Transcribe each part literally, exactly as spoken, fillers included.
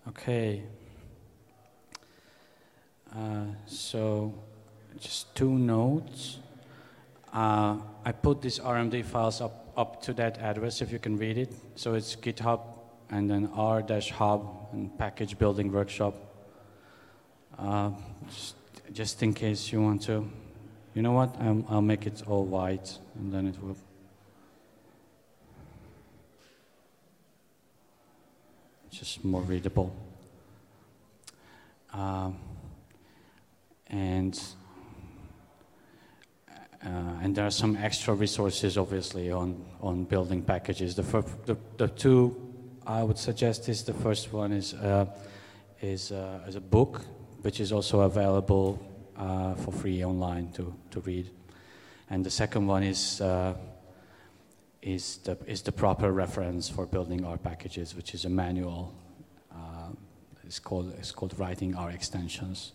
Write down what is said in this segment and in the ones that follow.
Okay. Uh, so, just two notes. Uh, I put these R M D files up, up to that address if you can read it. So it's GitHub and then r-hub and package building workshop. Uh, just, just in case you want to. You know what? I'll, I'll make it all white and then it will. Just more readable. Um, and uh, and there are some extra resources, obviously, on on building packages. The fir- the, the two I would suggest is the first one is uh, is uh, is a book, which is also available uh, for free online to to read, and the second one is. Uh, Is the is the proper reference for building R packages, which is a manual. Uh, it's called it's called writing R extensions.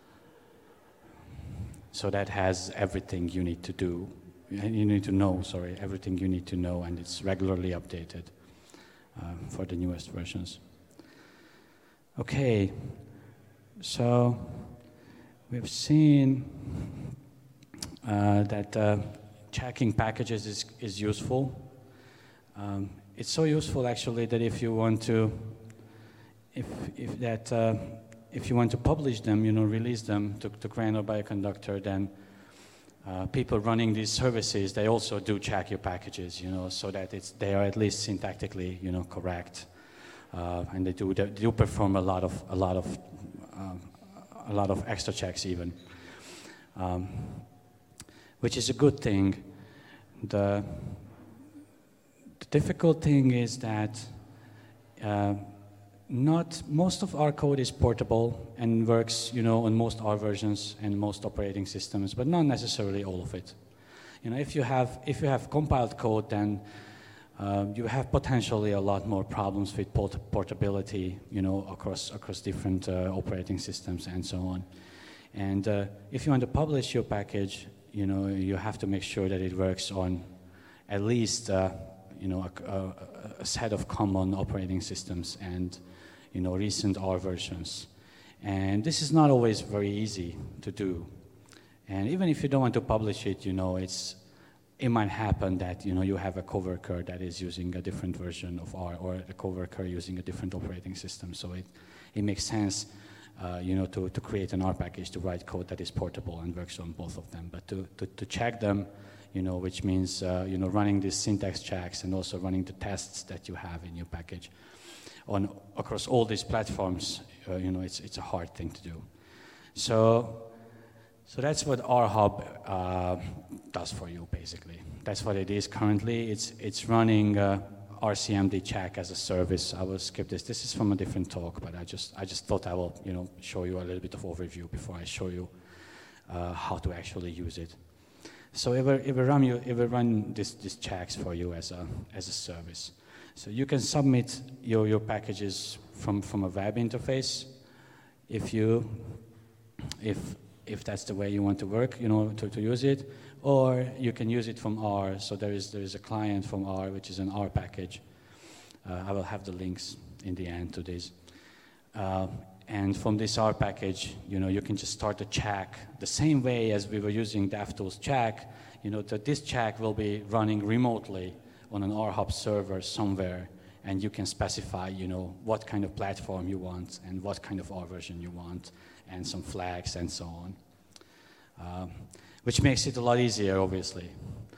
So that has everything you need to do, you need to know. Sorry, everything you need to know, and it's regularly updated uh, for the newest versions. Okay, so we've seen uh, that. Uh, Checking packages is, is useful. Um, it's so useful actually that if you want to, if if that uh, if you want to publish them, you know, release them to, to Grainor Bioconductor, then uh, people running these services, they also do check your packages, you know, so that it's they are at least syntactically, you know, correct, uh, and they do they do perform a lot of a lot of um, a lot of extra checks even. Um, which is a good thing. The, the difficult thing is that uh, not most of our code is portable and works, you know, on most R versions and most operating systems, but not necessarily all of it. You know, if you have if you have compiled code, then uh, you have potentially a lot more problems with port- portability, you know, across across different uh, operating systems and so on. And uh, if you want to publish your package, you know, you have to make sure that it works on at least, uh, you know, a, a, a set of common operating systems and, you know, recent R versions. And this is not always very easy to do. And even if you don't want to publish it, you know, it's it might happen that, you know, you have a coworker that is using a different version of R, or a coworker using a different operating system. So it, it makes sense. Uh, you know, to, to create an R package to write code that is portable and works on both of them. But to, to, to check them, you know, which means, uh, you know, running these syntax checks and also running the tests that you have in your package on across all these platforms, uh, you know, it's it's a hard thing to do. So, so that's what R-Hub uh, does for you, basically. That's what it is currently. It's it's running uh, R C M D check as a service. I will skip this. This is from a different talk, but I just I just thought I will, you know, show you a little bit of overview before I show you uh, how to actually use it. So it will, it will run you it will run this this checks for you as a as a service. So you can submit your your packages from from a web interface if you if if that's the way you want to work, you know, to, to use it. Or you can use it from R. So there is there is a client from R, which is an R package. Uh, I will have the links in the end to this. Uh, and from this R package, you know, you can just start a check the same way as we were using DevTools check. You know, that this check will be running remotely on an R-Hub server somewhere, and you can specify, you know, what kind of platform you want and what kind of R version you want, and some flags and so on. Um, which makes it a lot easier, obviously.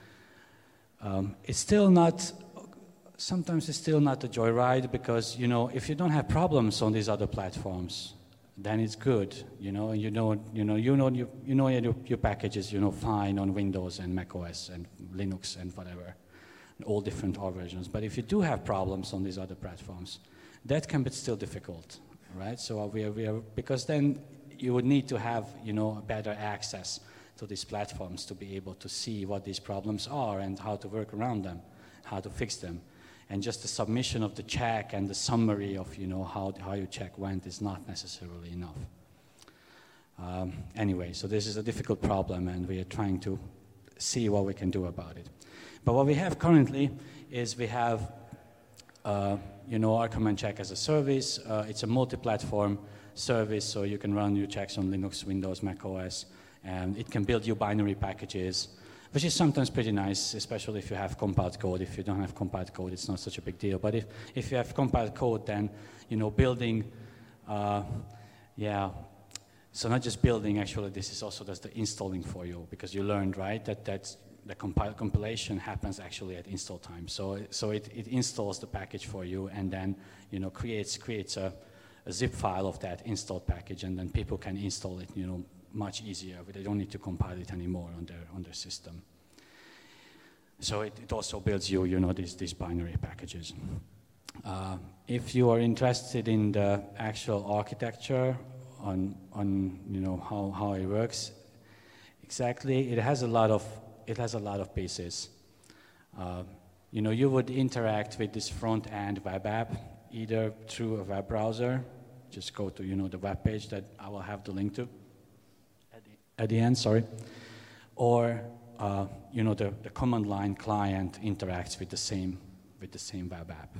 Um, it's still not, sometimes it's still not a joyride, because, you know, if you don't have problems on these other platforms, then it's good, you know, you know, you know, you know, you, you know your, your packages, you know, fine on Windows and macOS and Linux and whatever, and all different R versions. But if you do have problems on these other platforms, that can be still difficult, right? So we are, we are, because then you would need to have, you know, better access to these platforms to be able to see what these problems are and how to work around them, how to fix them. And just the submission of the check and the summary of, you know, how, how your check went is not necessarily enough. Um, anyway, so this is a difficult problem, and we are trying to see what we can do about it. But what we have currently is we have, uh, you know, our command check as a service. Uh, it's a multi-platform service, so you can run your checks on Linux, Windows, Mac O S, and it can build you binary packages, which is sometimes pretty nice, especially if you have compiled code. If you don't have compiled code, it's not such a big deal. But if, if you have compiled code, then, you know, building, uh, yeah, so not just building, actually, this is also does the installing for you, because you learned, right, that that's, the compil compilation happens actually at install time. So, so it, it installs the package for you, and then, you know, creates, creates a, a zip file of that installed package, and then people can install it, you know, much easier. They don't need to compile it anymore on their, on their system. So it, it also builds you, you know, these, these binary packages. Uh, if you are interested in the actual architecture on, on you know, how, how it works, exactly, it has a lot of, it has a lot of pieces. Uh, you know, you would interact with this front-end web app either through a web browser. Just go to, you know, the web page that I will have the link to at the, at the end, sorry. Or, uh, you know, the, the command line client interacts with the same, with the same web app.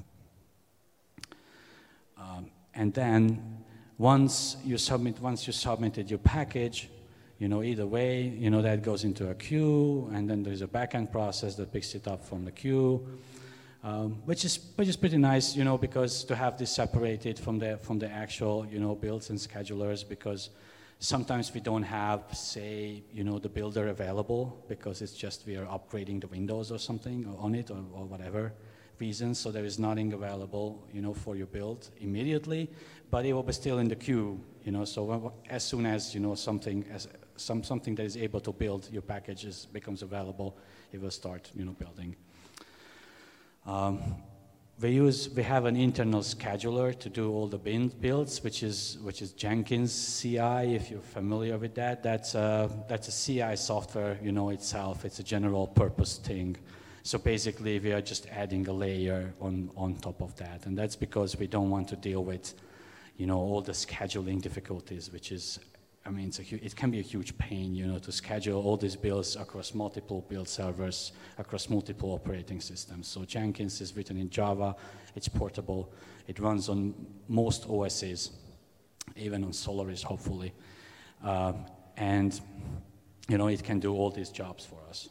Um, and then once you submit, once you submitted your package, you know, either way, you know, that goes into a queue, and then there's a backend process that picks it up from the queue, um, which is which is pretty nice, you know, because to have this separated from the from the actual, you know, builds and schedulers, because sometimes we don't have, say, you know, the builder available because it's just we are upgrading the Windows or something on it, or, or whatever reason, so there is nothing available, you know, for your build immediately, but it will be still in the queue, you know, so when, as soon as, you know, something as some something that is able to build your packages becomes available, it will start, you know, building. Um, we use we have an internal scheduler to do all the builds, which is which is Jenkins C I. If you're familiar with that, that's a, that's a C I software, you know, itself. It's a general purpose thing. So basically, we are just adding a layer on, on top of that. And that's because we don't want to deal with, you know, all the scheduling difficulties, which is, I mean, it's a, it can be a huge pain, you know, to schedule all these builds across multiple build servers, across multiple operating systems. So Jenkins is written in Java, it's portable, it runs on most O Ss, even on Solaris, hopefully. Um, and, you know, it can do all these jobs for us.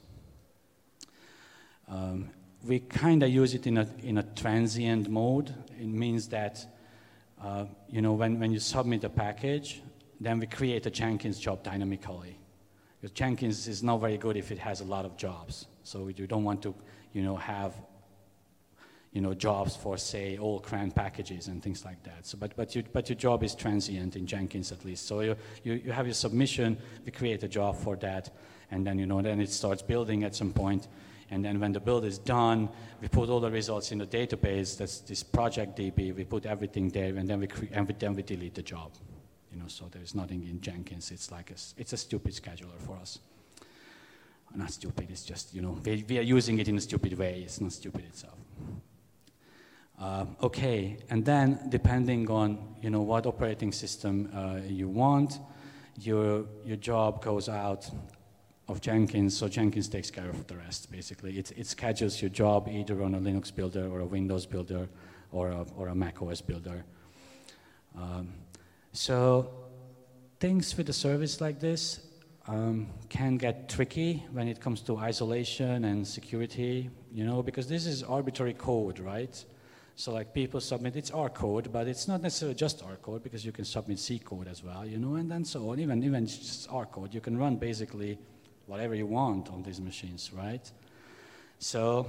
Um, we kind of use it in a, in a transient mode. It means that, uh, you know, when, when you submit a package, then we create a Jenkins job dynamically. Because Jenkins is not very good if it has a lot of jobs. So you don't want to, you know, have, you know, jobs for, say, all C R A N packages and things like that. So, but, but, you, but your job is transient in Jenkins at least. So you, you, you have your submission, we create a job for that, and then, you know, then it starts building at some point. And then when the build is done, we put all the results in the database. That's this project D B. We put everything there, and then we cre and then we delete the job. You know, so there's nothing in Jenkins. It's like a, it's a stupid scheduler for us. Not stupid. It's just, you know, we, we are using it in a stupid way. It's not stupid itself. Uh, okay, and then depending on, you know, what operating system uh, you want, your your job goes out of Jenkins, so Jenkins takes care of the rest, basically. It, it schedules your job either on a Linux builder or a Windows builder or a, or a Mac O S builder. Um, so things with a service like this um, can get tricky when it comes to isolation and security, you know, because this is arbitrary code, right? So like people submit, it's R code, but it's not necessarily just R code, because you can submit C code as well, you know, and then so on. Even, even just R code, you can run basically whatever you want on these machines, right? So,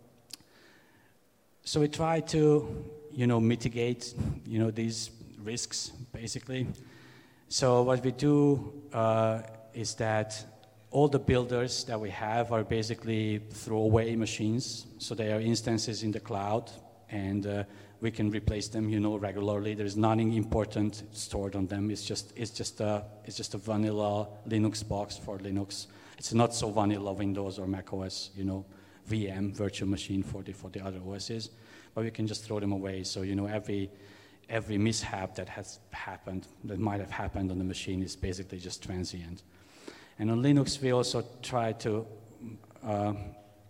so we try to, you know, mitigate, you know, these risks, basically. So what we do uh, is that all the builders that we have are basically throwaway machines. So they are instances in the cloud, and uh, we can replace them, you know, regularly. There's nothing important stored on them. It's just, it's just a, it's just a vanilla Linux box for Linux. It's not so vanilla Windows or Mac O S, you know, V M, virtual machine for the, for the other O Ss, but we can just throw them away. So, you know, every, every mishap that has happened, that might have happened on the machine is basically just transient. And on Linux, we also try to uh,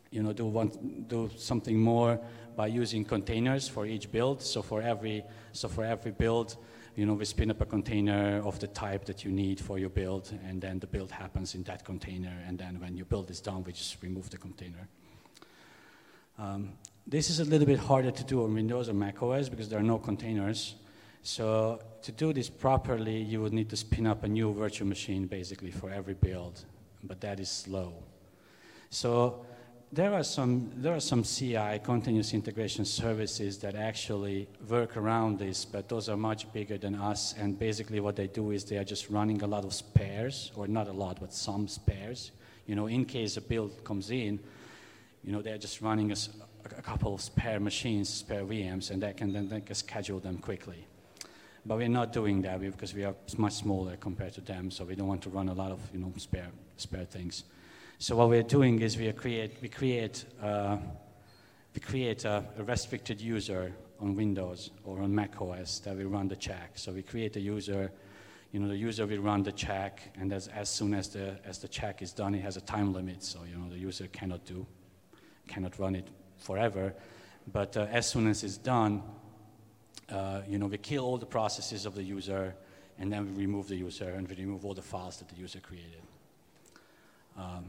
you know, do want do something more by using containers for each build. So for every so for every build, you know, we spin up a container of the type that you need for your build, and then the build happens in that container, and then when your build is done, we just remove the container. Um, this is a little bit harder to do on Windows or macOS because there are no containers. So to do this properly, you would need to spin up a new virtual machine basically for every build, but that is slow. So there are some there are some C I, continuous integration services, that actually work around this, but those are much bigger than us, and basically what they do is they are just running a lot of spares, or not a lot, but some spares. You know, in case a build comes in, you know, they're just running a, a couple of spare machines, spare V Ms, and they can then they can schedule them quickly. But we're not doing that because we are much smaller compared to them, so we don't want to run a lot of, you know, spare spare things. So what we're doing is we create we create uh, we create a, a restricted user on Windows or on macOS that will run the check. So we create a user, you know, the user will run the check, and as as soon as the as the check is done, it has a time limit. So you know the user cannot do cannot run it forever. But uh, as soon as it's done, uh, you know, we kill all the processes of the user, and then we remove the user and we remove all the files that the user created. Um,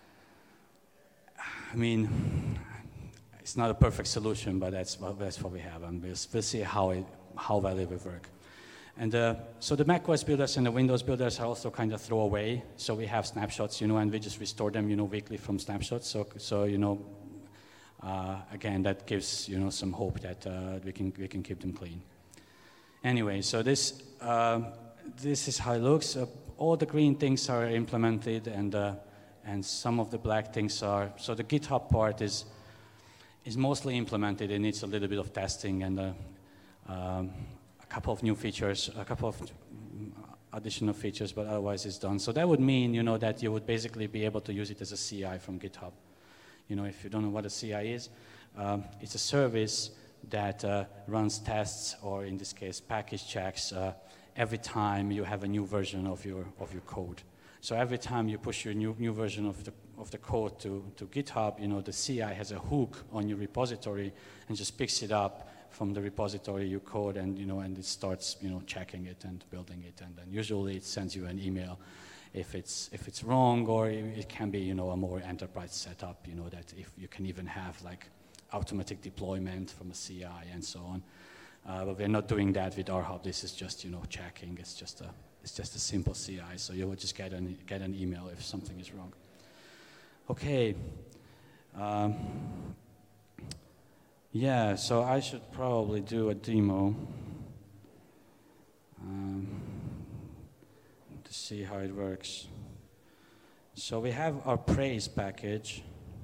I mean, it's not a perfect solution, but that's what, that's what we have, and we'll, we'll see how it, how well it will work. And uh, so the macOS builders and the Windows builders are also kind of throwaway. So we have snapshots, you know, and we just restore them, you know, weekly from snapshots. So, so you know, uh, again, that gives, you know, some hope that uh, we can we can keep them clean. Anyway, so this uh, this is how it looks. Uh, all the green things are implemented, and uh, and some of the black things are. So the GitHub part is is mostly implemented. It needs a little bit of testing and uh, um, a couple of new features, a couple of additional features, but otherwise it's done. So that would mean, you know, that you would basically be able to use it as a C I from GitHub. You know, if you don't know what a C I is, um, it's a service that uh, runs tests, or in this case, package checks uh, every time you have a new version of your of your code. So every time you push your new new version of the of the code to to GitHub, you know, the C I has a hook on your repository and just picks it up from the repository you code, and you know, and it starts, you know, checking it and building it, and then usually it sends you an email if it's if it's wrong, or it can be, you know, a more enterprise setup, you know, that if you can even have like automatic deployment from a C I and so on. Uh, but we're not doing that with RHub. This is just, you know, checking. It's just a it's just a simple C I. So you will just get an get an email if something is wrong. Okay. Um, yeah. So I should probably do a demo um, to see how it works. So we have our praise package.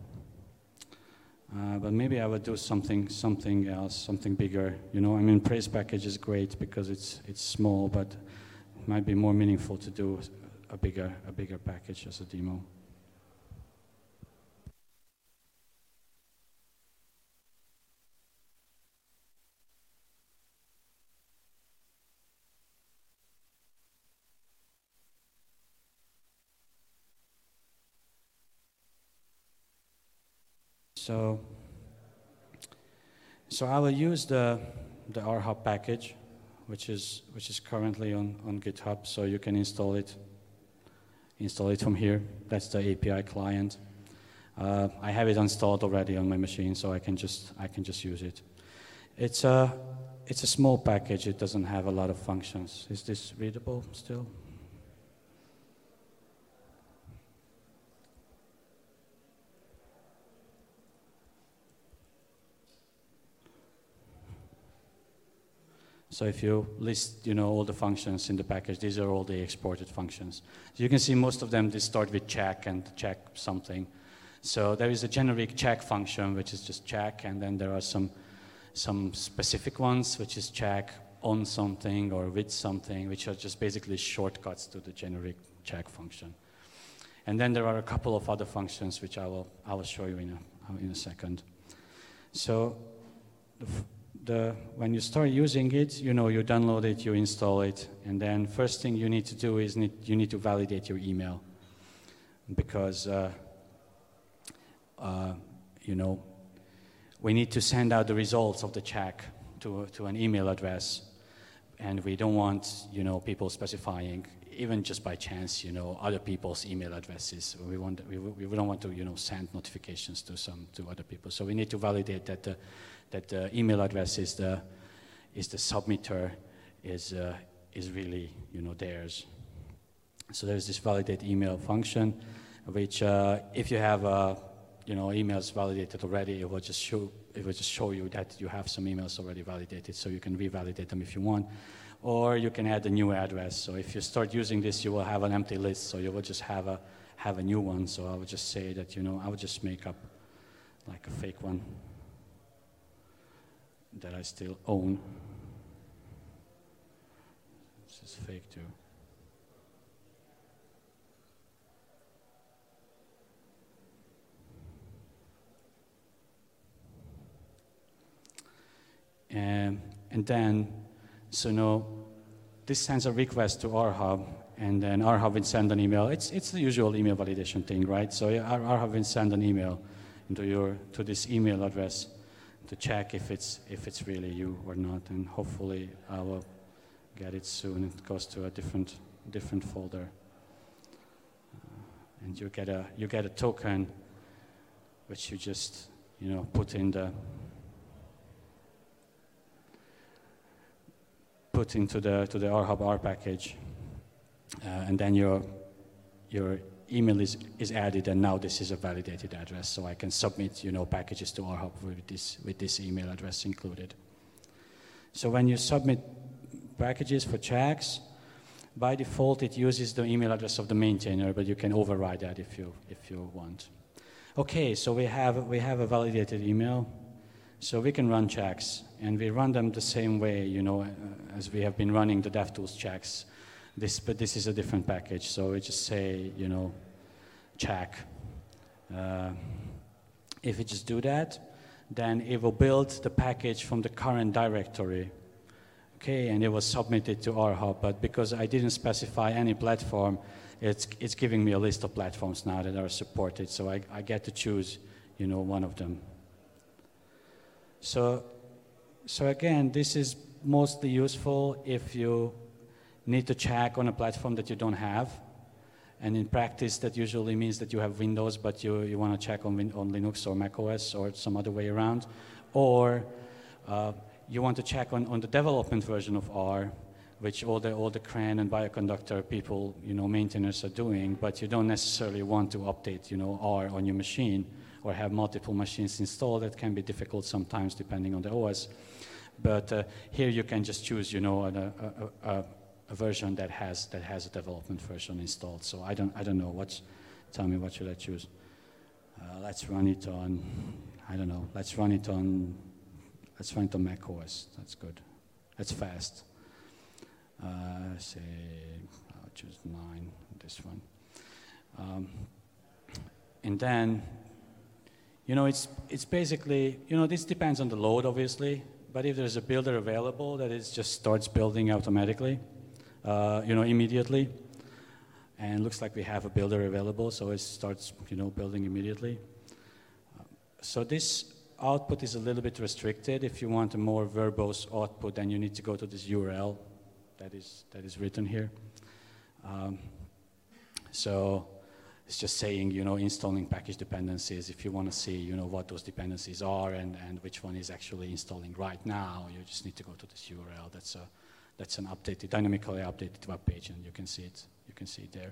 Uh, but maybe I would do something, something else, something bigger. You know, I mean, praise package is great because it's it's small, but it might be more meaningful to do a bigger, a bigger package as a demo. So, so I will use the the RHub package, which is which is currently on, on GitHub. So you can install it install it from here. That's the A P I client. Uh, I have it installed already on my machine, so I can just I can just use it. It's a it's a small package. It doesn't have a lot of functions. Is this readable still? So if you list, you know, all the functions in the package, these are all the exported functions. So you can see most of them, they start with check and check something. So there is a generic check function, which is just check, and then there are some some specific ones, which is check on something or with something, which are just basically shortcuts to the generic check function. And then there are a couple of other functions, which I will I will show you in a in a second. So the The, when you start using it, you know, you download it, you install it, and then first thing you need to do is need, you need to validate your email, because uh, uh, you know, we need to send out the results of the check to, to an email address, and we don't want, you know, people specifying, even just by chance, you know, other people's email addresses. We want, we, we don't want to, you know, send notifications to some, to other people. So we need to validate that the, that the email address is the, is the submitter, is, uh, is really, you know, theirs. So there's this validate email function, which uh, if you have, uh, you know, emails validated already, it will just show, it will just show you that you have some emails already validated, so you can revalidate them if you want. Or you can add a new address. So if you start using this, you will have an empty list, so you will just have a, have a new one. So I would just say that, you know, I would just make up like a fake one that I still own. This is fake too. And, and then, so now, this sends a request to RHub, and then RHub will send an email. It's, it's the usual email validation thing, right? So RHub will send an email into your, to this email address to check if it's, if it's really you or not, and hopefully I will get it soon. It goes to a different, different folder. Uh, and you get a, you get a token, which you just, you know, put in the, put into the to the RHub R package, uh, and then your your email is is added, and now this is a validated address, so I can submit, you know, packages to RHub with this with this email address included. So when you submit packages for checks, by default it uses the email address of the maintainer, but you can override that if you if you want. Okay, so we have we have a validated email. So we can run checks, and we run them the same way, you know, uh, as we have been running the DevTools checks. This, but this is a different package, so we just say, you know, check. Uh, if we just do that, then it will build the package from the current directory, okay, and it will submit it to RHub. But because I didn't specify any platform, it's it's giving me a list of platforms now that are supported, so I, I get to choose, you know, one of them. So, so again, this is mostly useful if you need to check on a platform that you don't have. And in practice, that usually means that you have Windows, but you, you want to check on, Win on Linux or macOS or some other way around. Or uh, you want to check on, on the development version of R, which all the, all the C R A N and Bioconductor people, you know, maintainers are doing, but you don't necessarily want to update, you know, R on your machine, or have multiple machines installed. That can be difficult sometimes depending on the O S. But uh, here you can just choose, you know, a, a, a, a version that has that has a development version installed. So I don't I don't know. What's, tell me, what should I choose? Uh, let's run it on. I don't know. Let's run it on. Let's run it on macOS. That's good. That's fast. Uh, say I'll choose nine. This one. Um, and then. You know, it's, it's basically, you know, this depends on the load, obviously, but if there's a builder available, that it just starts building automatically, uh, you know, immediately. And looks like we have a builder available, so it starts, you know, building immediately. Uh, so this output is a little bit restricted. If you want a more verbose output, then you need to go to this U R L that is, that is written here. Um, so... It's just saying, you know, installing package dependencies. If you want to see, you know, what those dependencies are and, and which one is actually installing right now, you just need to go to this U R L. That's a, that's an updated, dynamically updated web page, and you can see it. You can see it there.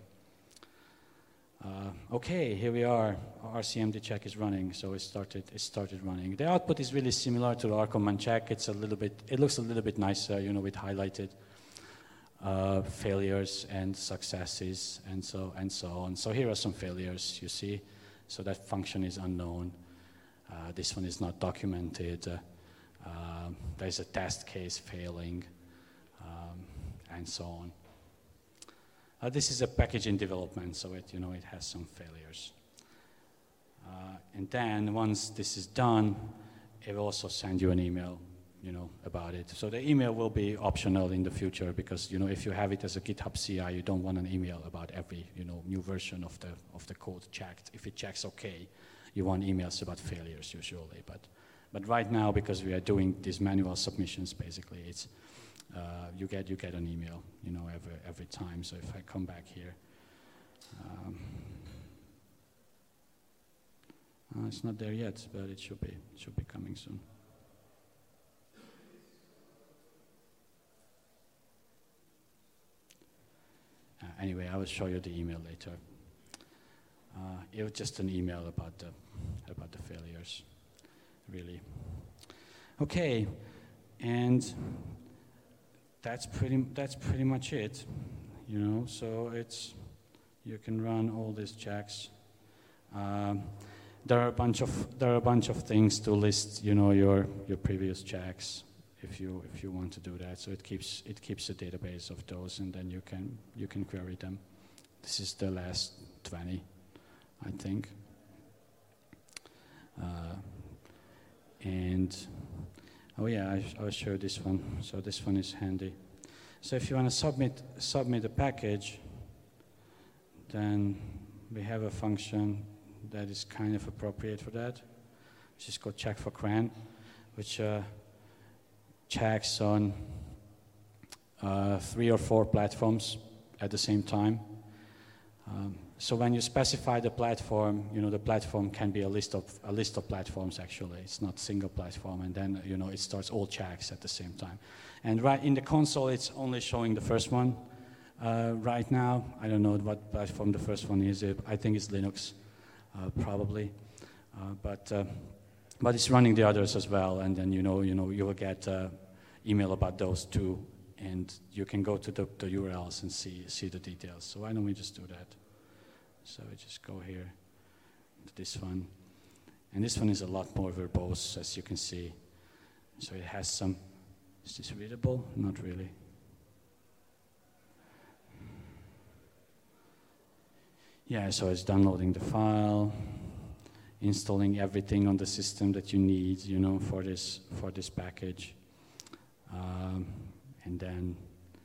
Uh, okay, here we are. Our R C M D check is running, so it started. It started running. The output is really similar to the R command check. It's a little bit. It looks a little bit nicer, you know, with highlighted Uh, failures and successes, and so and so on. So here are some failures, you see. So that function is unknown. Uh, this one is not documented. Uh, uh, there's a test case failing, um, and so on. Uh, this is a package in development, so it, you know, it has some failures. Uh, and then once this is done, it will also send you an email, you know, about it. So the email will be optional in the future, because, you know, if you have it as a GitHub C I, you don't want an email about every, you know, new version of the of the code checked. If it checks okay, you want emails about failures usually. But, but right now, because we are doing these manual submissions, basically, it's uh, you get you get an email, you know, every every time. So if I come back here, um, uh, it's not there yet, but it should be it should be coming soon. Uh, anyway, I will show you the email later. Uh, it was just an email about the about the failures, really. Okay, and that's pretty that's pretty much it, you know. So it's you can run all these checks. Um, there are a bunch of there are a bunch of things to list, you know, your your previous checks, if you if you want to do that. So it keeps it keeps a database of those, and then you can you can query them. This is the last twenty, I think. Uh, and oh yeah, I sh- I'll show you this one. So this one is handy. So if you want to submit submit a package, then we have a function that is kind of appropriate for that, which is called check for C R A N, which uh, checks on uh, three or four platforms at the same time. Um, so when you specify the platform, you know, the platform can be a list of a list of platforms. Actually, it's not single platform, and then you know it starts all checks at the same time. And right in the console, it's only showing the first one uh, right now. I don't know what platform the first one is. I think it's Linux, uh, probably, uh, but uh, but it's running the others as well. And then you know you know you will get uh, email about those two, and you can go to the, the U R Ls and see see the details. So why don't we just do that? So we just go here to this one. And this one is a lot more verbose, as you can see. So it has some, is this readable? Not really. Yeah, so it's downloading the file, installing everything on the system that you need, you know, for this, for this package. Um, and then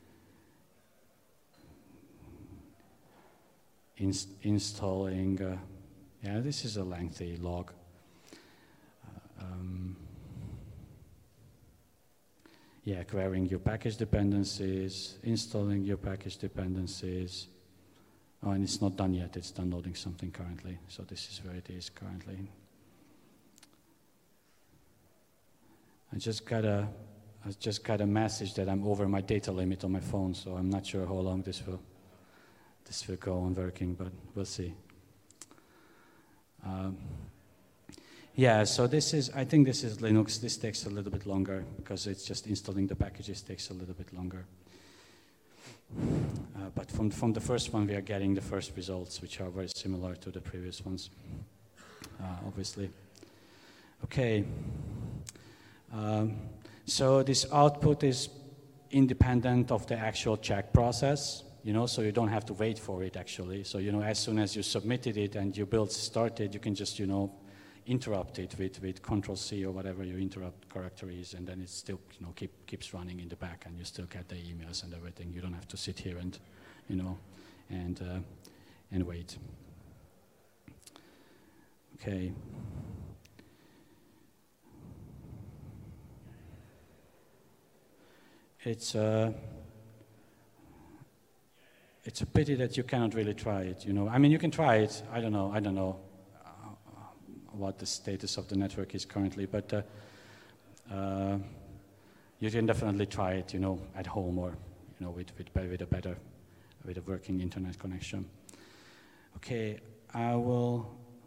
Inst- installing, uh, yeah, this is a lengthy log. Uh, um, yeah, querying your package dependencies, installing your package dependencies. Oh, and it's not done yet, it's downloading something currently. So this is where it is currently. I just got a, I just got a message that I'm over my data limit on my phone, so I'm not sure how long this will This will go on working, but we'll see. Um, yeah, so this is, I think this is Linux. This takes a little bit longer because it's just installing the packages takes a little bit longer. Uh, but from, from the first one, we are getting the first results, which are very similar to the previous ones, uh, obviously. Okay. Um, so this output is independent of the actual check process. You know, so you don't have to wait for it, actually. So, you know, as soon as you submitted it and your build started, you can just, you know, interrupt it with, with Control C or whatever your interrupt character is, and then it still, you know, keep, keeps running in the back, and you still get the emails and everything. You don't have to sit here and, you know, and, uh, and wait. Okay. It's... Uh, It's a pity that you cannot really try it, you know. I mean, you can try it. I don't know. I don't know uh, what the status of the network is currently, but uh, uh, you can definitely try it, you know, at home or, you know, with with, with a better, with a working internet connection. Okay, I will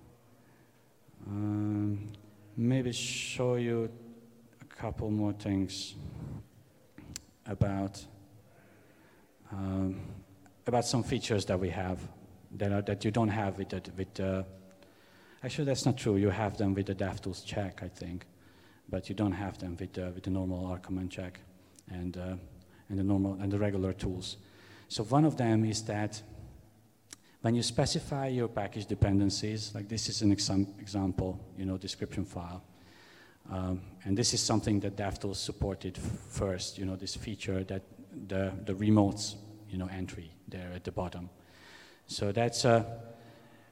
um, maybe show you a couple more things about. Um, about some features that we have that are, that you don't have with the, with uh, actually that's not true. You have them with the DevTools check, I think, but you don't have them with uh, with the normal R command check and uh, and the normal and the regular tools. So one of them is that when you specify your package dependencies, like this is an exam- example, you know, description file, um, and this is something that DevTools supported f- first. You know, this feature that the the remotes, you know, entry there at the bottom. So that's uh,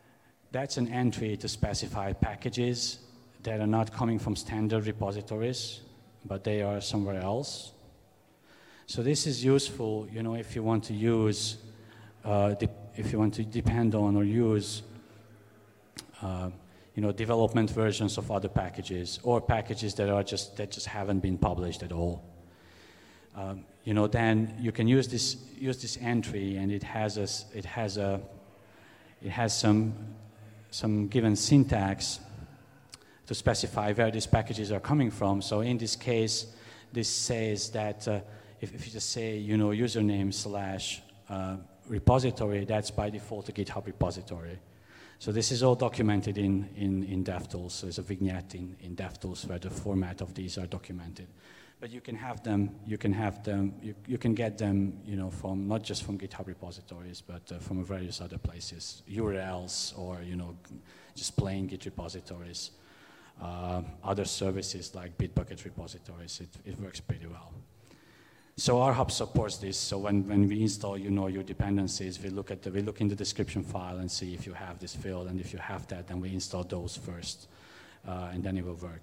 that's an entry to specify packages that are not coming from standard repositories, but they are somewhere else. So this is useful, you know, if you want to use, uh, if you want to depend on or use, uh, you know, development versions of other packages or packages that are just that just haven't been published at all. Um, you know, then you can use this use this entry, and it has a it has a it has some some given syntax to specify where these packages are coming from. So in this case, this says that uh, if, if you just say, you know, username slash uh, repository, that's by default a GitHub repository. So this is all documented in, in, in DevTools. There's a vignette in, in DevTools where the format of these are documented. But you can have them, you can have them, you, you can get them, you know, from, not just from GitHub repositories, but uh, from various other places, U R Ls, or, you know, just plain Git repositories. Uh, other services like Bitbucket repositories, it, it works pretty well. So RHub supports this. So when, when we install, you know, your dependencies, we look at the, we look in the description file and see if you have this field, and if you have that, then we install those first, uh, and then it will work.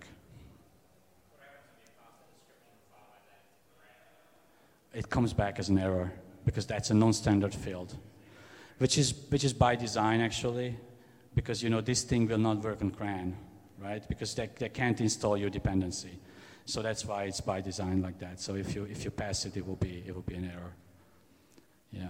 It comes back as an error because that's a non-standard field, which is which is by design actually, because you know this thing will not work on CRAN, right? Because they, they can't install your dependency. So that's why it's by design like that. So if you if you pass it, it will be it will be an error. Yeah.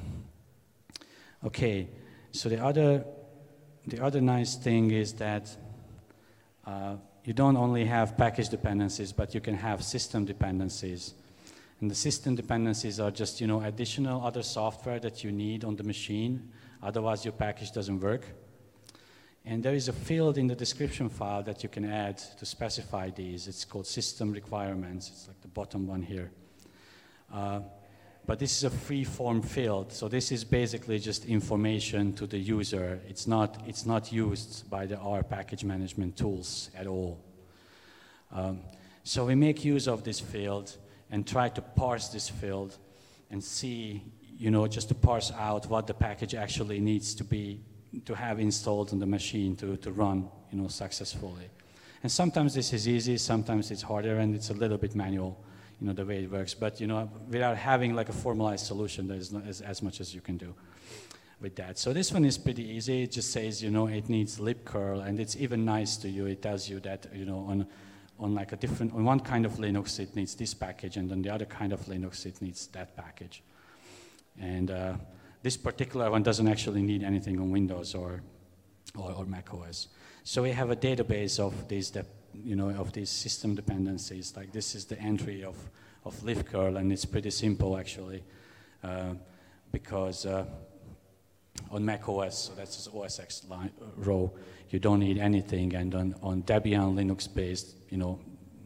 Okay. So the other the other nice thing is that uh, you don't only have package dependencies, but you can have system dependencies. And the system dependencies are just you know additional other software that you need on the machine. Otherwise, your package doesn't work. And there is a field in the description file that you can add to specify these. It's called system requirements. It's like the bottom one here. Uh, but this is a free-form field. So this is basically just information to the user. It's not, it's not used by the R package management tools at all. Um, so we make use of this field and try to parse this field and see, you know, just to parse out what the package actually needs to be to have installed on the machine to, to run, you know, successfully. And sometimes this is easy, sometimes it's harder, and it's a little bit manual, you know, the way it works. But, you know, without having like a formalized solution, there's not as, as much as you can do with that. So this one is pretty easy. It just says, you know, it needs libcurl, and it's even nice to you. It tells you that, you know, on, on like a different, on one kind of Linux, it needs this package, and on the other kind of Linux, it needs that package. And, uh, this particular one doesn't actually need anything on Windows or, or, or Mac O S. So we have a database of these, de you know, of these system dependencies. Like this is the entry of, of libcurl, and it's pretty simple actually, uh, because uh, on Mac O S, so that's the O S X line, uh, row, you don't need anything, and on, on Debian Linux-based, you know,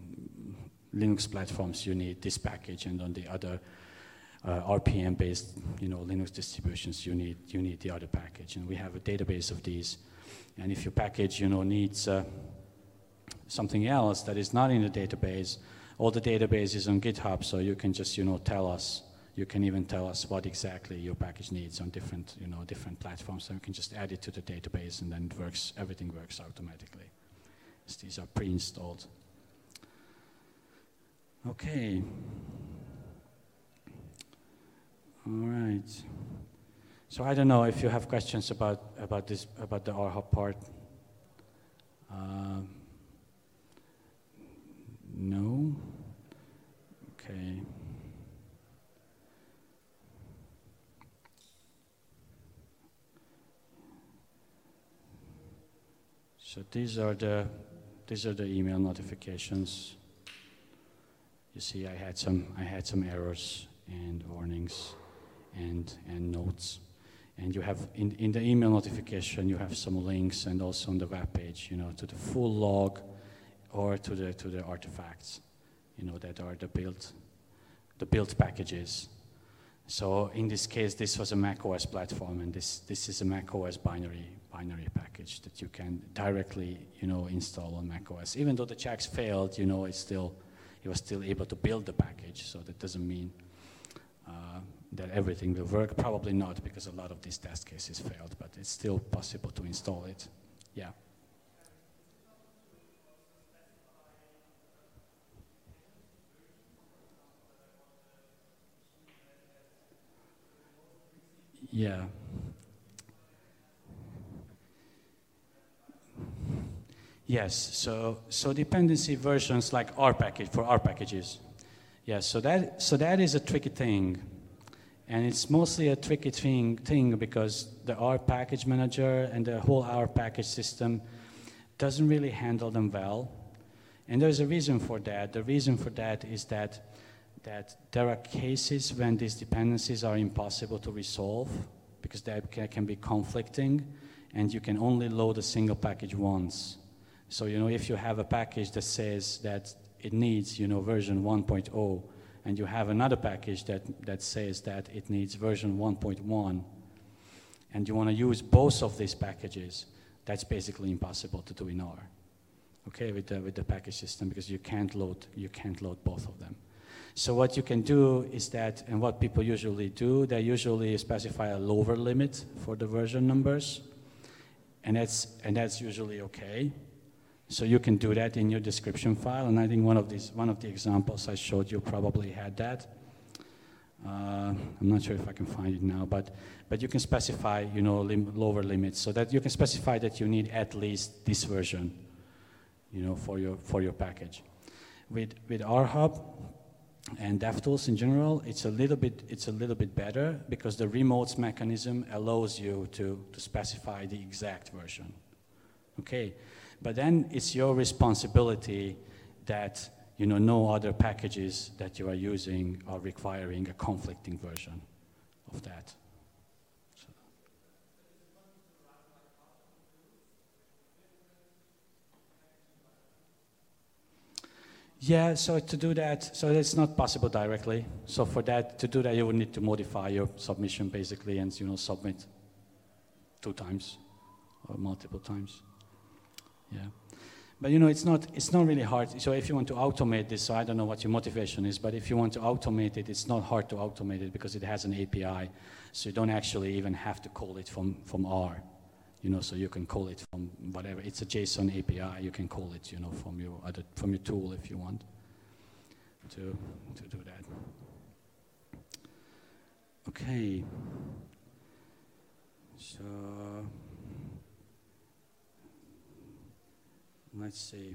Linux platforms, you need this package, and on the other Uh, R P M-based, you know, Linux distributions, you need you need the other package, and we have a database of these. And if your package, you know, needs uh, something else that is not in the database, all the database is on GitHub, so you can just, you know, tell us. You can even tell us what exactly your package needs on different, you know, different platforms. So you can just add it to the database, and then it works. Everything works automatically. So these are pre-installed. Okay. All right. So I don't know if you have questions about about this about the RHub part. Uh, no. Okay. So these are the these are the email notifications. You see, I had some I had some errors and warnings. And, and notes. And you have, in, in the email notification, you have some links, and also on the web page, you know, to the full log or to the, to the artifacts, you know, that are the build, the build packages. So in this case, this was a macOS platform, and this, this is a macOS binary, binary package that you can directly, you know, install on macOS. Even though the checks failed, you know, it's still, it was still able to build the package, so that doesn't mean uh, that everything will work. Probably not, because a lot of these test cases failed, but it's still possible to install it. Yeah. Yeah. Yes, so so dependency versions like R package for R packages. Yes, so that so that is a tricky thing. And it's mostly a tricky thing thing because the R package manager and the whole R package system doesn't really handle them well. And there's a reason for that. The reason for that is that that there are cases when these dependencies are impossible to resolve because they can be conflicting, and you can only load a single package once. So, you know, if you have a package that says that it needs, you know, version one point oh, and you have another package that, that says that it needs version one point one, and you want to use both of these packages, that's basically impossible to do in R, okay, with the, with the package system, because you can't load, you can't load both of them. So what you can do is that, and what people usually do, they usually specify a lower limit for the version numbers, and that's, and that's usually okay. So you can do that in your description file, and I think one of these, one of the examples I showed you probably had that. Uh, I'm not sure if I can find it now, but but you can specify, you know, lim lower limits, so that you can specify that you need at least this version, you know, for your for your package. With with RHub and DevTools in general, it's a little bit it's a little bit better because the remotes mechanism allows you to to specify the exact version. Okay. But then it's your responsibility that, you know, no other packages that you are using are requiring a conflicting version of that. So. Yeah, so to do that, so it's not possible directly. So for that, to do that, you would need to modify your submission basically and, you know, submit two times or multiple times. Yeah, but you know, it's not it's not really hard. So if you want to automate this, so I don't know what your motivation is, but if you want to automate it, it's not hard to automate it because it has an A P I, so you don't actually even have to call it from from R, you know. So you can call it from whatever. It's a JSON A P I. You can call it, you know, from your other from your tool if you want to to do that. Okay. So. Let's see.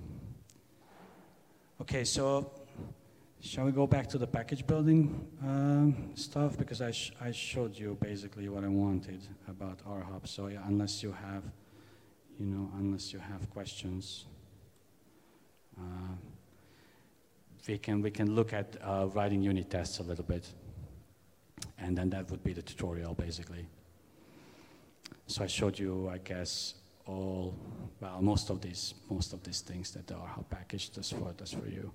Okay, so shall we go back to the package building um, stuff? Because I, sh I showed you basically what I wanted about RHub. So yeah, unless you have, you know, unless you have questions, uh, we can we can look at uh, writing unit tests a little bit, and then that would be the tutorial basically. So I showed you, I guess, all, well, most of these, most of these things that the RHub package does for, does for you.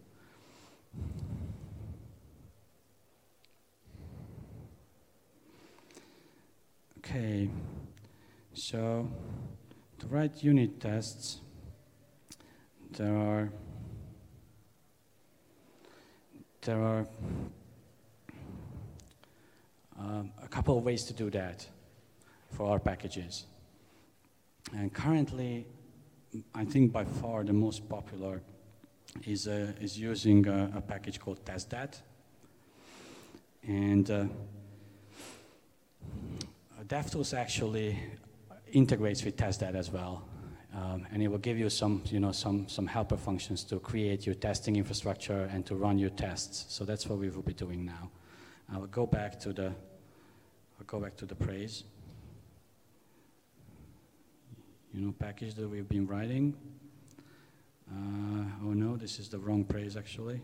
Okay, so to write unit tests, there are, there are um, a couple of ways to do that for our packages. And currently, I think by far the most popular is, uh, is using a, a package called TestDat. And uh, DevTools actually integrates with TestDat as well. Um, and it will give you some, you know, some, some helper functions to create your testing infrastructure and to run your tests. So that's what we will be doing now. I will go back to the, I'll go back to the praise. You know, package that we've been writing. Uh, oh no, this is the wrong praise actually.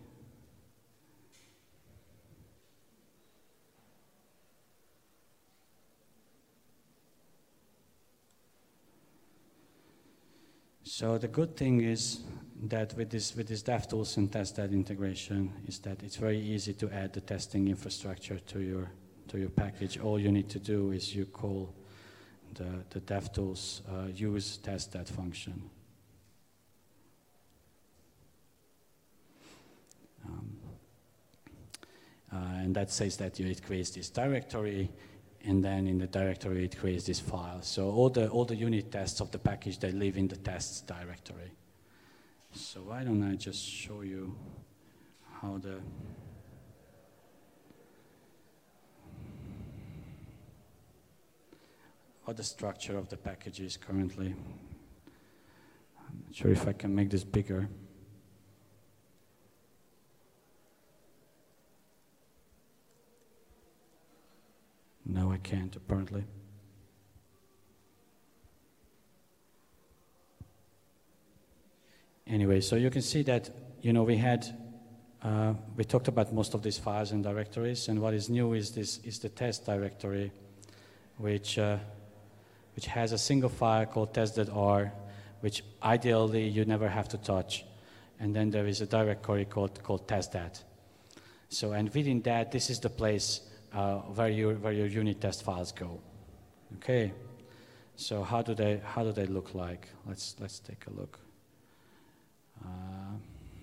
So the good thing is that with this with this DevTools and TestDat integration is that it's very easy to add the testing infrastructure to your to your package. All you need to do is you call the, the DevTools uh, use TestDat function. Um, Uh, and that says that you, it creates this directory, and then in the directory it creates this file. So all the, all the unit tests of the package, they live in the tests directory. So why don't I just show you how the what the structure of the package is currently. I'm not sure if I can make this bigger. No, I can't, apparently. Anyway, so you can see that, you know, we had, uh, we talked about most of these files and directories, and what is new is this is the test directory, which uh, which has a single file called test.r, which ideally you never have to touch, and then there is a directory called called test.dat. So, and within that, this is the place uh, where your where your unit test files go. Okay. So how do they how do they look like? Let's let's take a look. Uh,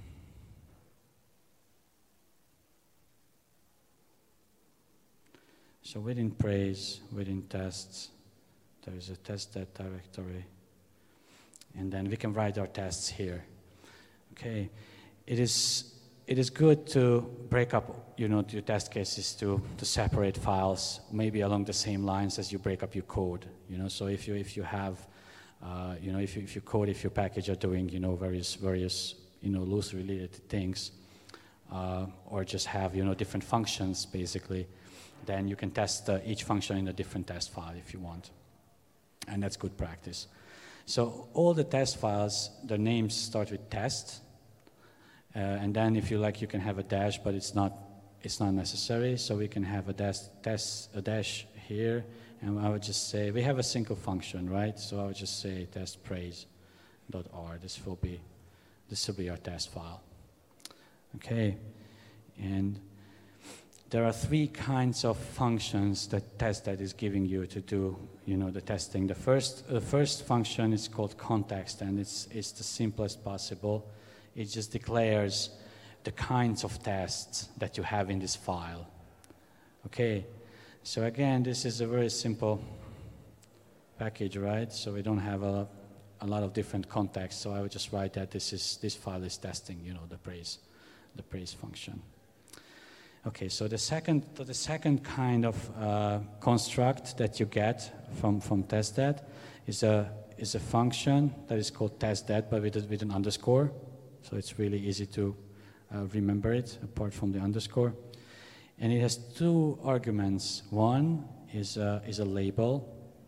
so within praise, within tests, there is a test.dat directory, and then we can write our tests here. Okay, it is it is good to break up, you know, your test cases to to separate files, maybe along the same lines as you break up your code. You know, so if you if you have Uh, you know, if you, if you code, if your package are doing, you know, various, various, you know, loosely related things, uh, or just have, you know, different functions, basically, then you can test uh, each function in a different test file if you want. And that's good practice. So all the test files, their names start with test, uh, and then if you like, you can have a dash, but it's not, it's not necessary. So we can have a dash, test, a dash here. And I would just say, we have a single function, right? So I would just say test praise.r. This will be, this will be our test file. Okay, and there are three kinds of functions that test.dat is giving you to do, you know, the testing. The first, the first function is called context, and it's it's the simplest possible. It just declares the kinds of tests that you have in this file. Okay. So again, this is a very simple package, right? So we don't have a, a lot of different contexts. So I would just write that this is this file is testing, you know, the praise, the praise function. Okay, so the second, the second kind of uh, construct that you get from from test.dat is a is a function that is called test.dat, but with a, with an underscore. So it's really easy to uh, remember it apart from the underscore. And it has two arguments. One is a, is a label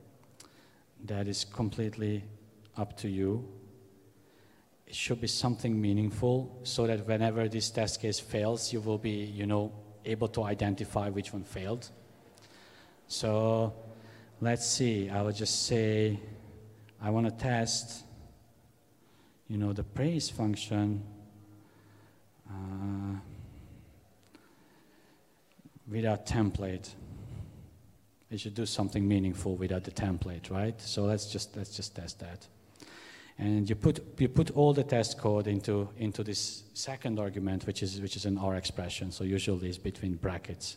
that is completely up to you. It should be something meaningful so that whenever this test case fails, you will be, you know, able to identify which one failed. So let's see, I would just say, I want to test, you know, the praise function uh, without template. It should do something meaningful without the template, right? So let's just let's just test that. And you put you put all the test code into into this second argument, which is which is an R expression. So usually it's between brackets.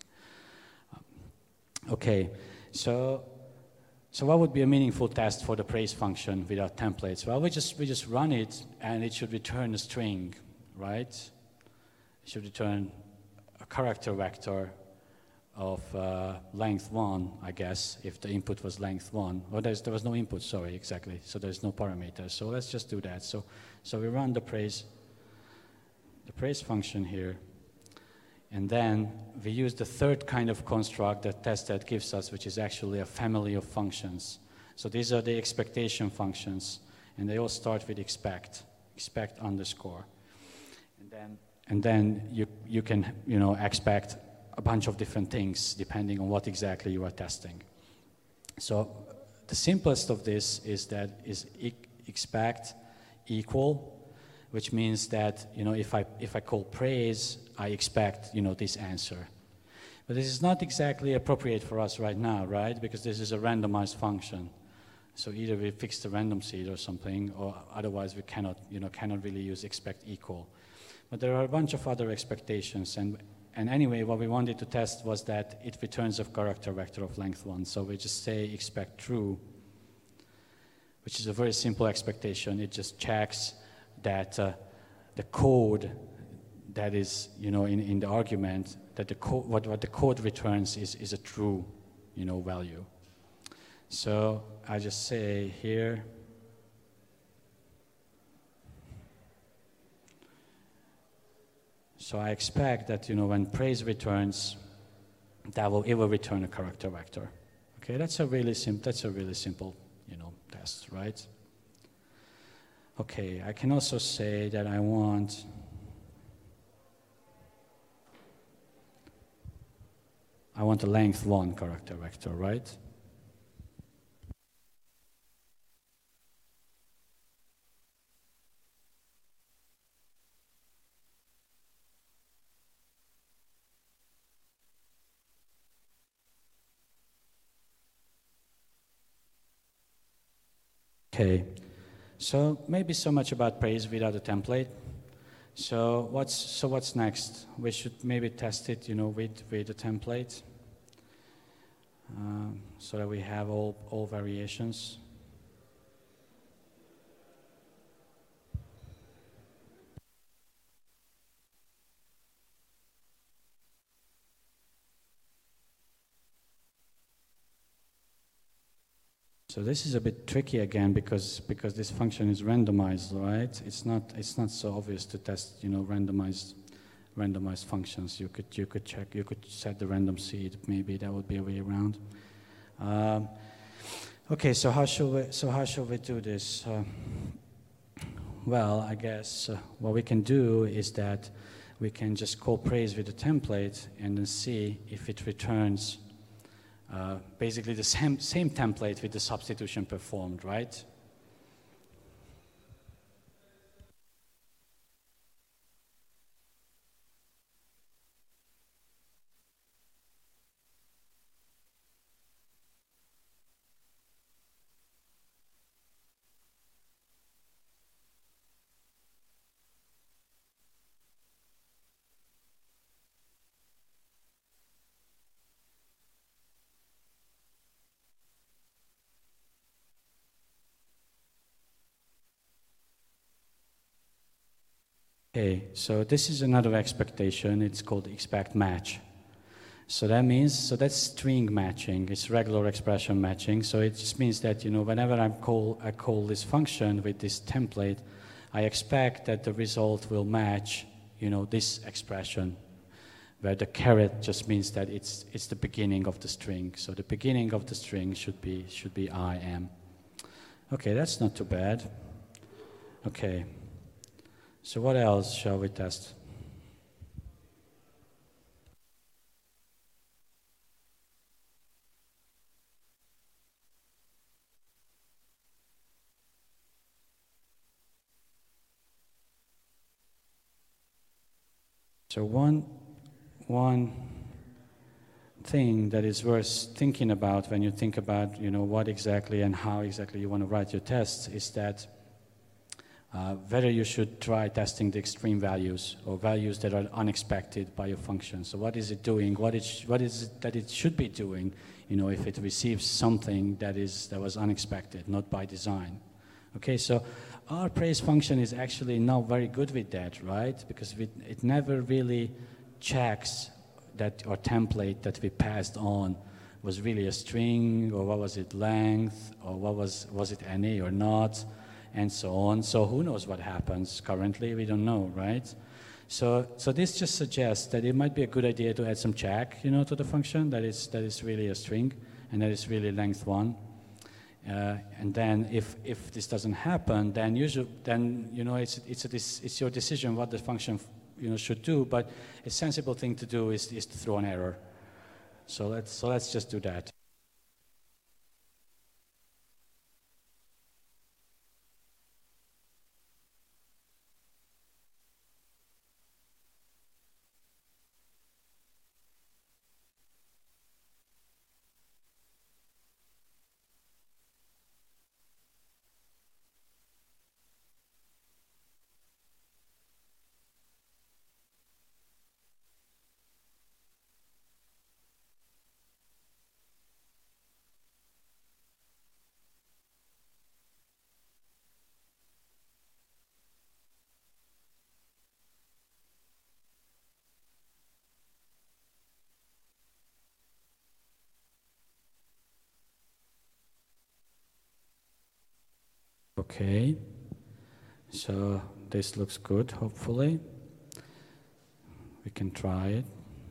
Okay, so so what would be a meaningful test for the praise function without templates? Well, we just we just run it, and it should return a string, right? It should return a character vector of uh, length one, I guess, if the input was length one. Or there's, there was no input, sorry, exactly. So there's no parameters. So let's just do that. So, so we run the praise, the praise function here, and then we use the third kind of construct that test.dat gives us, which is actually a family of functions. So these are the expectation functions, and they all start with expect, expect underscore, and then and then you you can you know expect a bunch of different things depending on what exactly you are testing. So the simplest of this is that is e expect equal, which means that you know if I if I call praise, I expect you know this answer. But this is not exactly appropriate for us right now, right? Because this is a randomized function. So either we fix the random seed or something, or otherwise we cannot you know cannot really use expect equal. But there are a bunch of other expectations, and and anyway, what we wanted to test was that it returns a character vector of length one. So we just say expect true, which is a very simple expectation. It just checks that uh, the code that is, you know, in, in the argument, that the code, what, what the code returns is, is a true, you know, value. So I just say here, so I expect that, you know, when praise returns, that will, it will return a character vector. Okay, that's a really sim that's a really simple, you know, test, right? Okay, I can also say that I want I want a length one character vector, right? Okay, so maybe so much about praise without a template. So what's so what's next? We should maybe test it, you know, with with a template, um, so that we have all all variations. So this is a bit tricky again because because this function is randomized, right? It's not it's not so obvious to test, you know, randomized randomized functions. You could you could check you could set the random seed. Maybe that would be a way around. Um, okay, so how should we so how should we do this? Uh, well, I guess uh, what we can do is that we can just call praise with a template and then see if it returns. Uh, basically the same, same template with the substitution performed, right? Okay, so this is another expectation. It's called expect match. So that means, so that's string matching. It's regular expression matching. So it just means that, you know, whenever I call, I call this function with this template, I expect that the result will match, you know, this expression, where the caret just means that it's it's the beginning of the string. So the beginning of the string should be should be I am. Okay, that's not too bad. Okay. So what else shall we test? So one, one thing that is worth thinking about when you think about, you know, what exactly and how exactly you want to write your tests is that Uh, whether you should try testing the extreme values or values that are unexpected by your function. So what is it doing? What, it what is it that it should be doing, you know, if it receives something that is that was unexpected, not by design? Okay, so our praise function is actually not very good with that, right? Because we, it never really checks that our template that we passed on was really a string, or what was it, length, or what was was it any or not, and so on. So who knows what happens currently? We don't know, right? So, so this just suggests that it might be a good idea to add some check, you know, to the function that is that is really a string and that is really length one. Uh, and then if if this doesn't happen, then usually then you know it's it's a, it's your decision what the function you know should do. But a sensible thing to do is is to throw an error. So let's so let's just do that. Okay, so this looks good, hopefully. We can try it.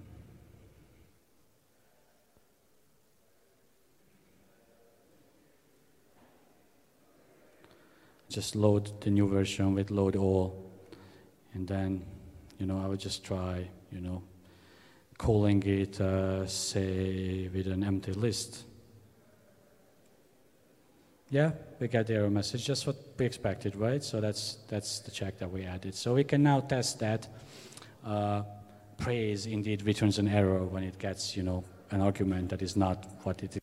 Just load the new version with load all, and then, you know, I would just try, you know, calling it, uh, say, with an empty list. Yeah, we get the error message, just what we expected, right? So that's that's the check that we added. So we can now test that uh, praise indeed returns an error when it gets, you know, an argument that is not what it is.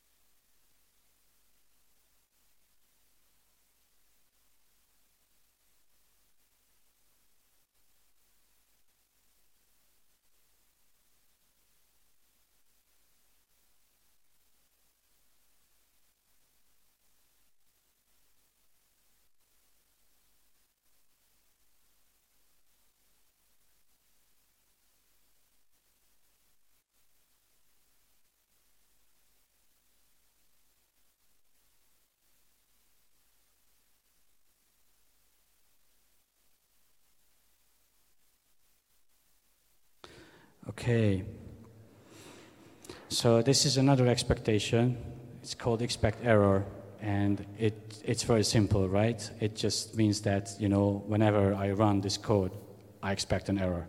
Okay. So this is another expectation. It's called expect error, and it it's very simple, right? It just means that, you know, whenever I run this code, I expect an error.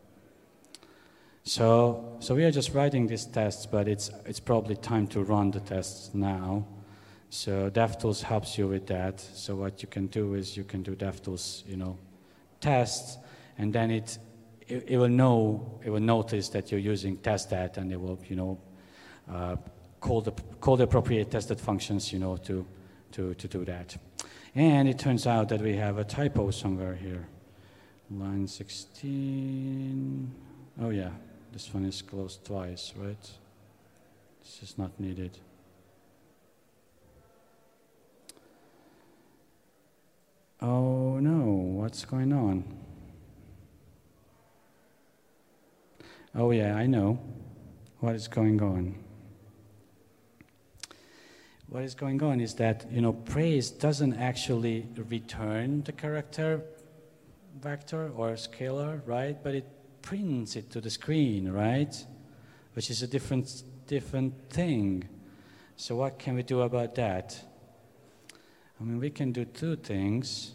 So so we are just writing these tests, but it's it's probably time to run the tests now. So DevTools helps you with that. So what you can do is you can do DevTools, you know, tests, and then it it, it will know, it will notice that you're using testthat, and it will, you know, uh, call the call the appropriate tested functions, you know, to to to do that. And it turns out that we have a typo somewhere here, line sixteen. Oh yeah, this one is closed twice, right? This is not needed. Oh no, what's going on? Oh yeah, I know what is going on. What is going on is that, you know, praise doesn't actually return the character vector or scalar, right? But it prints it to the screen, right? Which is a different different thing. So what can we do about that? I mean, we can do two things.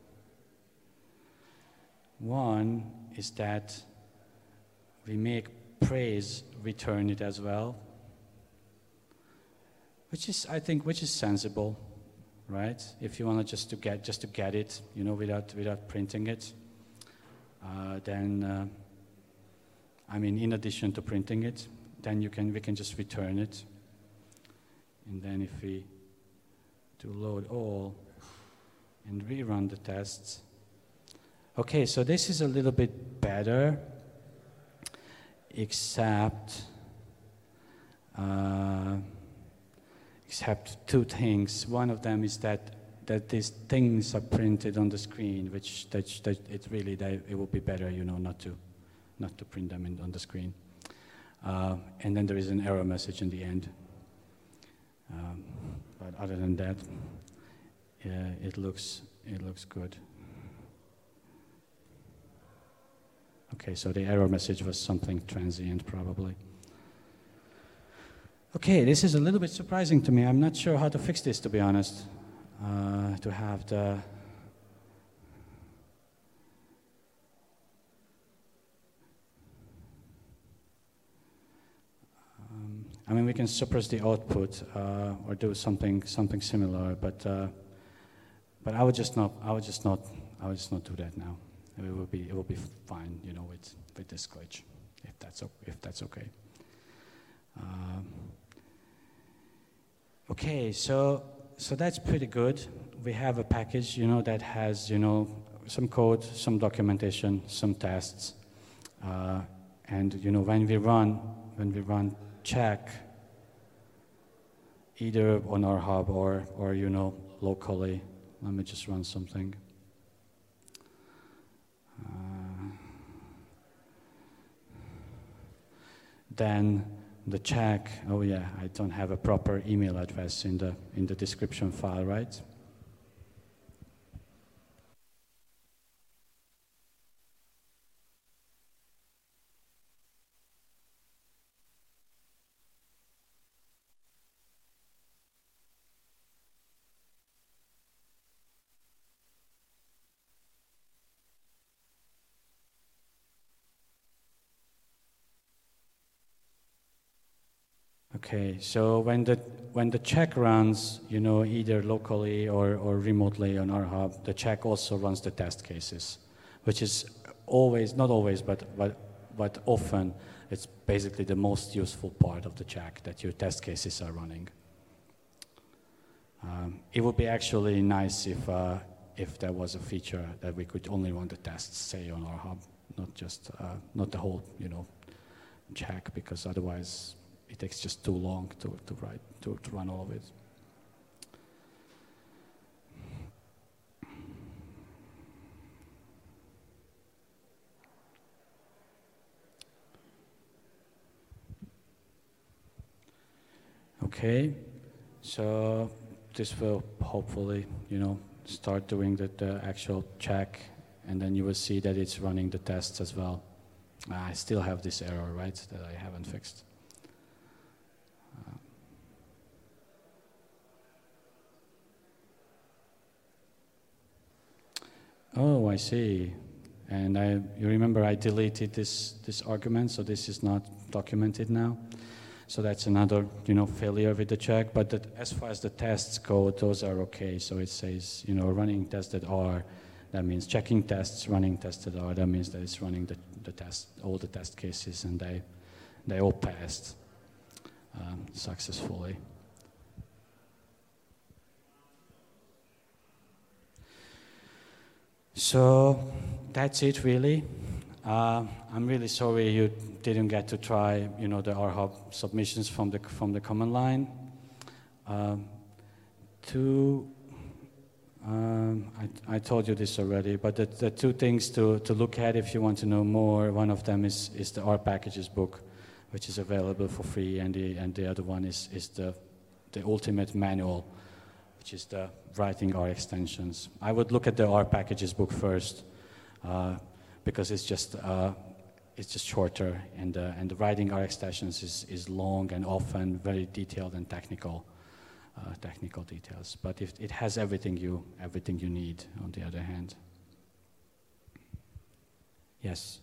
One is that we make praise return it as well, which is, I think, which is sensible, right? If you want to just to get just to get it, you know, without without printing it, uh, then uh, I mean, in addition to printing it, then you can we can just return it, and then if we do load all and rerun the tests. Okay, so this is a little bit better, except uh, except two things. One of them is that that these things are printed on the screen, which that, that it really that it would be better, you know, not to not to print them in, on the screen. Uh, and then there is an error message in the end. Um, but other than that, yeah, it looks it looks good. Okay, so the error message was something transient, probably. Okay, this is a little bit surprising to me. I'm not sure how to fix this, to be honest. Uh, to have the um, I mean, we can suppress the output uh, or do something something similar, but uh, but I would just not I would just not I would just not do that now. It will be it will be fine, you know, with with this glitch, if that's if that's okay. Um, okay, so so that's pretty good. We have a package, you know, that has, you know, some code, some documentation, some tests, uh, and you know, when we run when we run check, either on our hub or or you know locally. Let me just run something. Uh, then the check, oh yeah, I don't have a proper email address in the in the description file, right? Okay, so when the when the check runs, you know, either locally or, or remotely on our hub, the check also runs the test cases, which is always, not always, but but but often, it's basically the most useful part of the check, that your test cases are running. Um, it would be actually nice if uh, if there was a feature that we could only run the tests, say, on our hub, not just uh, not the whole, you know, check, because otherwise it takes just too long to to write to, to run all of it. Okay, so this will hopefully, you know, start doing the, the actual check, and then you will see that it's running the tests as well. I still have this error, right, that I haven't fixed. Uh, oh, I see. And I, you remember I deleted this this argument, so this is not documented now. So that's another, you know, failure with the check. But that, as far as the tests go, those are okay. So it says, you know, running tested R. That means checking tests, running tested R. That means that it's running the, the test, all the test cases, and they they all passed um, successfully. So that's it, really. Uh, I'm really sorry you didn't get to try, you know, the R hub submissions from the from the command line. Um, two, um, I, I told you this already, but the, the two things to, to look at if you want to know more. One of them is, is the R packages book, which is available for free, and the and the other one is is the the ultimate manual, which is the writing R extensions. I would look at the R packages book first. Uh, because it's just uh, it's just shorter, and uh, and the writing R extensions is, is long and often very detailed and technical, uh, technical details. But if it has everything you everything you need, on the other hand. Yes.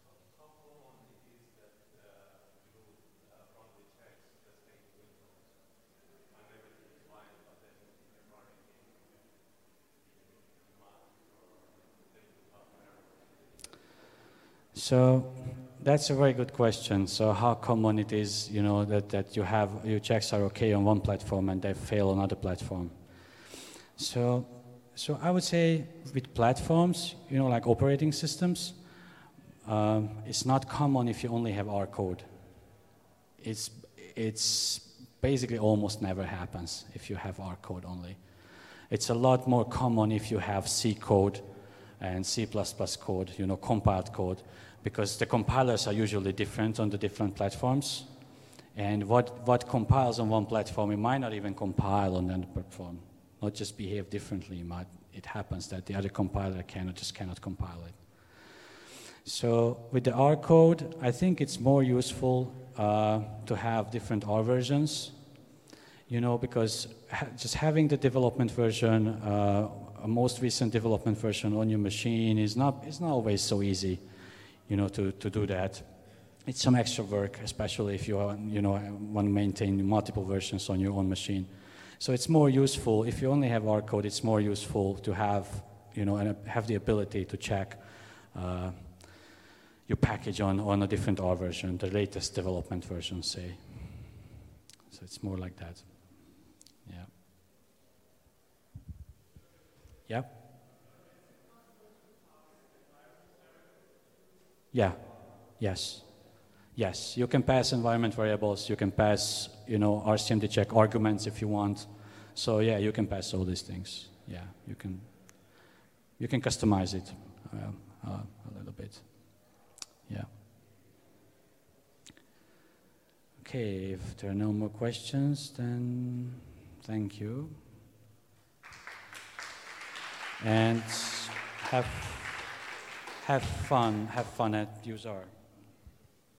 So that's a very good question. So how common it is, you know, that, that you have your checks are okay on one platform and they fail on another platform. So, so I would say with platforms, you know, like operating systems, um, it's not common if you only have R code. It's it's basically almost never happens if you have R code only. It's a lot more common if you have C code and C plus plus code, you know, compiled code, because the compilers are usually different on the different platforms. And what, what compiles on one platform, it might not even compile on another platform, not just behave differently. It, might, it happens that the other compiler cannot, just cannot compile it. So with the R code, I think it's more useful uh, to have different R versions, you know, because ha just having the development version, uh, a most recent development version on your machine is not, is not always so easy, you know, to, to do that. It's some extra work, especially if you, are, you know, want to maintain multiple versions on your own machine. So it's more useful, if you only have R code, it's more useful to have, you know, and have the ability to check uh, your package on, on a different R version, the latest development version, say. So it's more like that. Yeah. Yeah. Yeah. Yes. Yes. You can pass environment variables. You can pass, you know, R C M D check arguments if you want. So yeah, you can pass all these things. Yeah, you can. You can customize it uh, uh, a little bit. Yeah. Okay. If there are no more questions, then thank you. And have have fun. Have fun at U S A R.